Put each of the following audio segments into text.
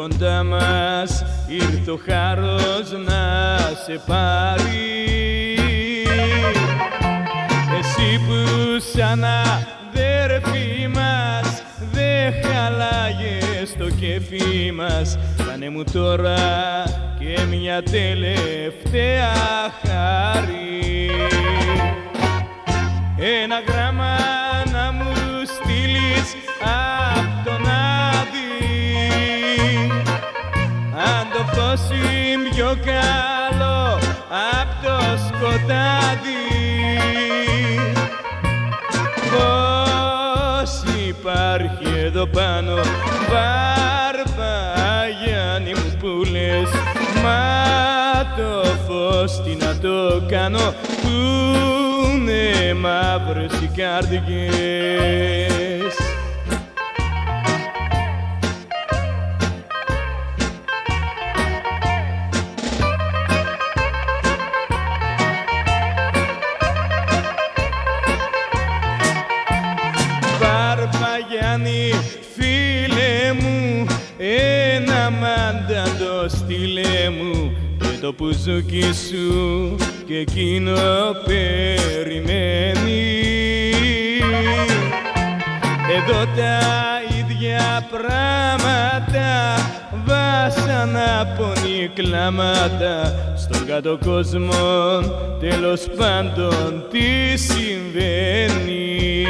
κοντά μας ήρθε ο χάρος να σε πάρει. Εσύ που σαν αδέρφη μας δε χαλάγες το κέφι μας, κάνε μου τώρα και μια τελευταία χάρη. Ένα γράμμα να μου στείλεις απ' τον Άδη, αν το φως είναι πιο καλό απ' το σκοτάδι. Πώς υπάρχει εδώ πάνω, Βαρβαγιάννη μου που λες, μα το φως τι να το κάνω, πούνε μαύρες οι καρδιές. Βαρβαγιάννη φίλε μου, ένα μάνταντο στείλε μου και το πουζούκι σου και εκείνο περιμένει. Εδώ τα ίδια πράγματα, βάσανα, πονή, κλάματα, στον κάτω κόσμο τέλος πάντων τι συμβαίνει.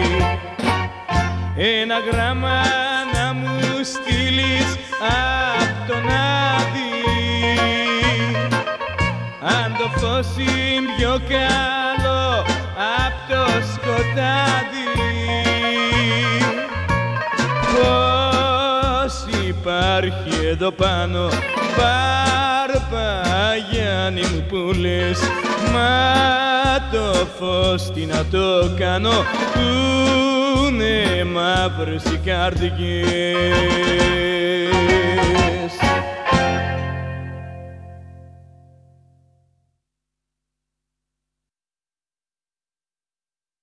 Ένα γράμμα να μου στείλεις απ' τον Άδη, αν το φως είναι πιο καλό απ' το σκοτάδι. Πώς υπάρχει εδώ πάνω, Βαρβαγιάννη μου που λες, μα το φως τι να το κάνω, πούνε μαύρες οι καρδιές.